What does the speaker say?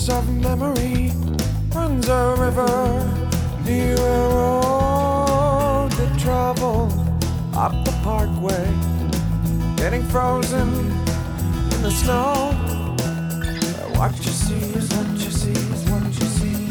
rivers of memory runs a river near a road that traveled up the parkway, getting frozen in the snow. What you see is what you see is what you see.